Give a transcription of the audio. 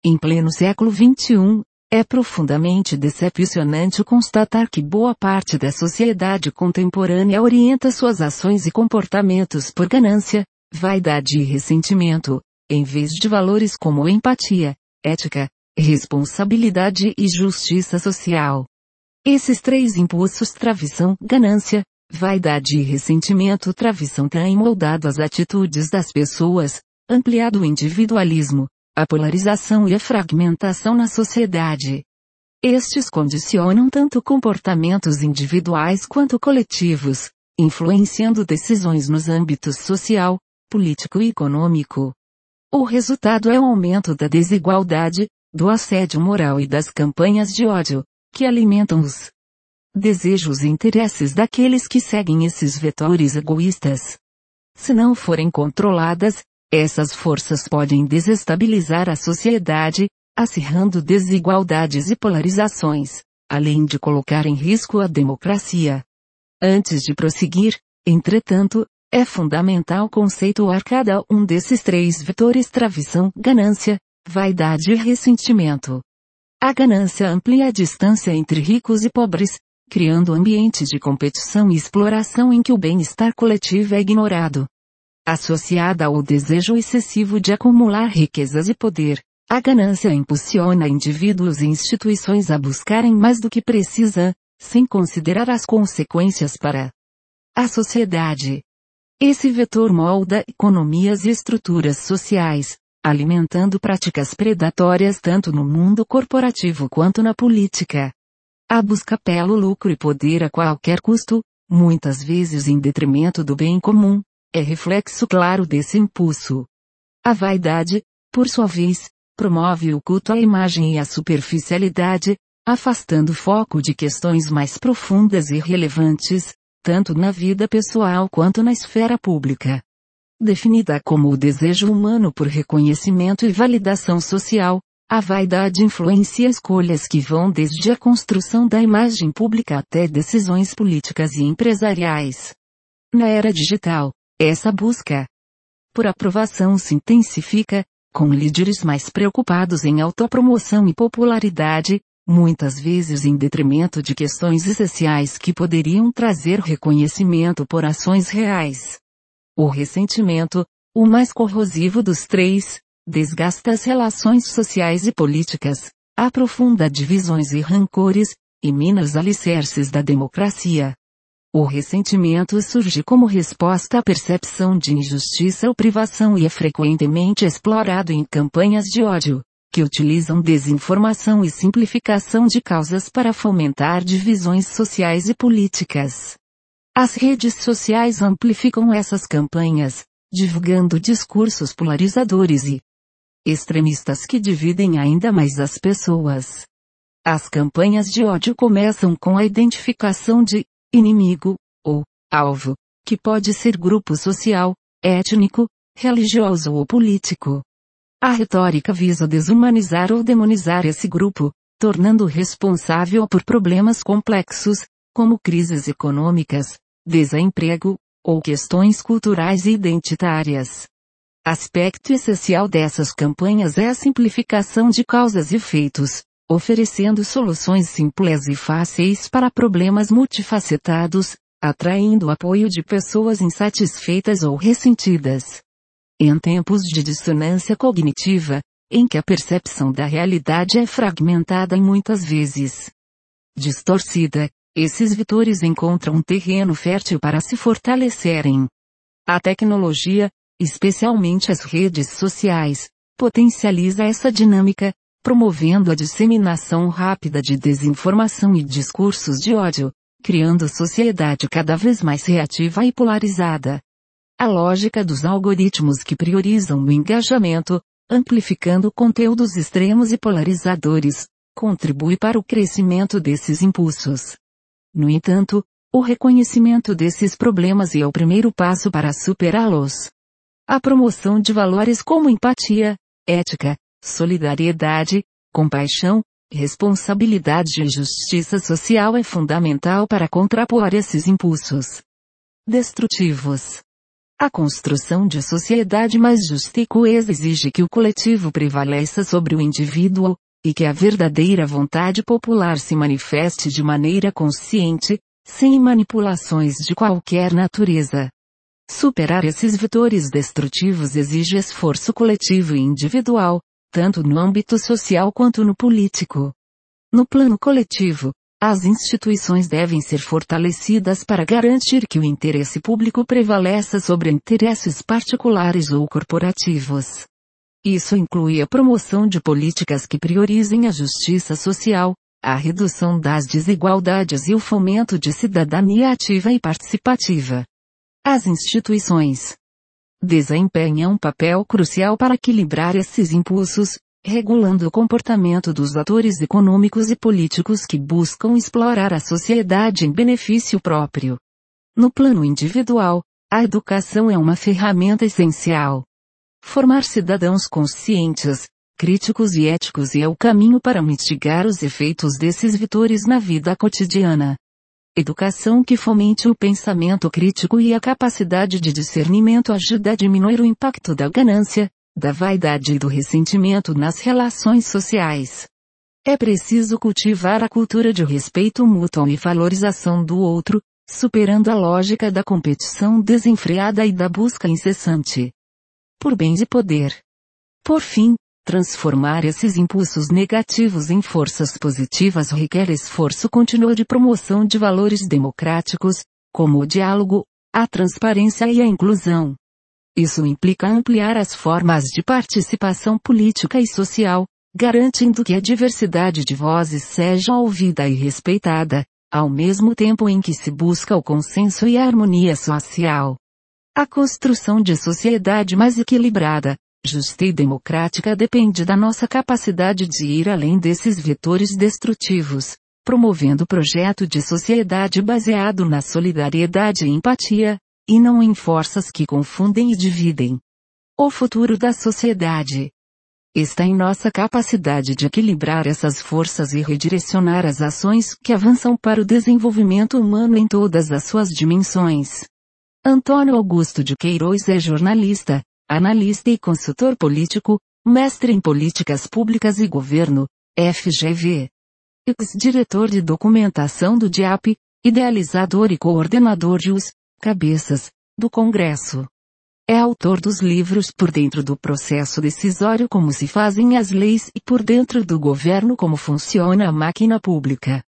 Em pleno século XXI, é profundamente decepcionante constatar que boa parte da sociedade contemporânea orienta suas ações e comportamentos por ganância, vaidade e ressentimento, em vez de valores como empatia, ética, responsabilidade e justiça social. Esses três impulsos travição, ganância, vaidade e ressentimento travição têm moldado as atitudes das pessoas, ampliado o individualismo, a polarização e a fragmentação na sociedade. Estes condicionam tanto comportamentos individuais quanto coletivos, influenciando decisões nos âmbitos social, político e econômico. O resultado é o aumento da desigualdade, do assédio moral e das campanhas de ódio, que alimentam os desejos e interesses daqueles que seguem esses vetores egoístas. Se não forem controladas, essas forças podem desestabilizar a sociedade, acirrando desigualdades e polarizações, além de colocar em risco a democracia. Antes de prosseguir, entretanto, é fundamental conceituar cada um desses três vetores travição, ganância, vaidade e ressentimento. A ganância amplia a distância entre ricos e pobres, criando ambientes de competição e exploração em que o bem-estar coletivo é ignorado. Associada ao desejo excessivo de acumular riquezas e poder, a ganância impulsiona indivíduos e instituições a buscarem mais do que precisa, sem considerar as consequências para a sociedade. Esse vetor molda economias e estruturas sociais, alimentando práticas predatórias tanto no mundo corporativo quanto na política. A busca pelo lucro e poder a qualquer custo, muitas vezes em detrimento do bem comum, é reflexo claro desse impulso. A vaidade, por sua vez, promove o culto à imagem e à superficialidade, afastando o foco de questões mais profundas e relevantes, tanto na vida pessoal quanto na esfera pública. Definida como o desejo humano por reconhecimento e validação social, a vaidade influencia escolhas que vão desde a construção da imagem pública até decisões políticas e empresariais. Na era digital, essa busca por aprovação se intensifica, com líderes mais preocupados em autopromoção e popularidade, muitas vezes em detrimento de questões essenciais que poderiam trazer reconhecimento por ações reais. O ressentimento, o mais corrosivo dos três, desgasta as relações sociais e políticas, aprofunda divisões e rancores, e mina os alicerces da democracia. O ressentimento surge como resposta à percepção de injustiça ou privação e é frequentemente explorado em campanhas de ódio, que utilizam desinformação e simplificação de causas para fomentar divisões sociais e políticas. As redes sociais amplificam essas campanhas, divulgando discursos polarizadores e extremistas que dividem ainda mais as pessoas. As campanhas de ódio começam com a identificação de inimigo, ou alvo, que pode ser grupo social, étnico, religioso ou político. A retórica visa desumanizar ou demonizar esse grupo, tornando-o responsável por problemas complexos, como crises econômicas, desemprego, ou questões culturais e identitárias. Aspecto essencial dessas campanhas é a simplificação de causas e efeitos, oferecendo soluções simples e fáceis para problemas multifacetados, atraindo o apoio de pessoas insatisfeitas ou ressentidas. Em tempos de dissonância cognitiva, em que a percepção da realidade é fragmentada e muitas vezes distorcida, esses vetores encontram um terreno fértil para se fortalecerem. A tecnologia, especialmente as redes sociais, potencializa essa dinâmica, promovendo a disseminação rápida de desinformação e discursos de ódio, criando sociedade cada vez mais reativa e polarizada. A lógica dos algoritmos que priorizam o engajamento, amplificando conteúdos extremos e polarizadores, contribui para o crescimento desses impulsos. No entanto, o reconhecimento desses problemas é o primeiro passo para superá-los. A promoção de valores como empatia, ética, solidariedade, compaixão, responsabilidade e justiça social é fundamental para contrapor esses impulsos destrutivos. A construção de sociedade mais justa e coesa exige que o coletivo prevaleça sobre o indivíduo, e que a verdadeira vontade popular se manifeste de maneira consciente, sem manipulações de qualquer natureza. Superar esses vetores destrutivos exige esforço coletivo e individual, tanto no âmbito social quanto no político. No plano coletivo, as instituições devem ser fortalecidas para garantir que o interesse público prevaleça sobre interesses particulares ou corporativos. Isso inclui a promoção de políticas que priorizem a justiça social, a redução das desigualdades e o fomento de cidadania ativa e participativa. As instituições desempenham um papel crucial para equilibrar esses impulsos, regulando o comportamento dos atores econômicos e políticos que buscam explorar a sociedade em benefício próprio. No plano individual, a educação é uma ferramenta essencial. Formar cidadãos conscientes, críticos e éticos é o caminho para mitigar os efeitos desses vetores na vida cotidiana. Educação que fomente o pensamento crítico e a capacidade de discernimento ajuda a diminuir o impacto da ganância, da vaidade e do ressentimento nas relações sociais. É preciso cultivar a cultura de respeito mútuo e valorização do outro, superando a lógica da competição desenfreada e da busca incessante por bens e poder. Por fim, transformar esses impulsos negativos em forças positivas requer esforço contínuo de promoção de valores democráticos, como o diálogo, a transparência e a inclusão. Isso implica ampliar as formas de participação política e social, garantindo que a diversidade de vozes seja ouvida e respeitada, ao mesmo tempo em que se busca o consenso e a harmonia social. A construção de sociedade mais equilibrada, justa e democrática depende da nossa capacidade de ir além desses vetores destrutivos, promovendo o projeto de sociedade baseado na solidariedade e empatia, e não em forças que confundem e dividem. O futuro da sociedade está em nossa capacidade de equilibrar essas forças e redirecionar as ações que avançam para o desenvolvimento humano em todas as suas dimensões. Antônio Augusto de Queiroz é jornalista, analista e consultor político, mestre em políticas públicas e governo, FGV. Ex-diretor de documentação do DIAP, idealizador e coordenador de Os Cabeças do Congresso. É autor dos livros Por Dentro do Processo Decisório, Como se Fazem as Leis, e Por Dentro do Governo, Como Funciona a Máquina Pública.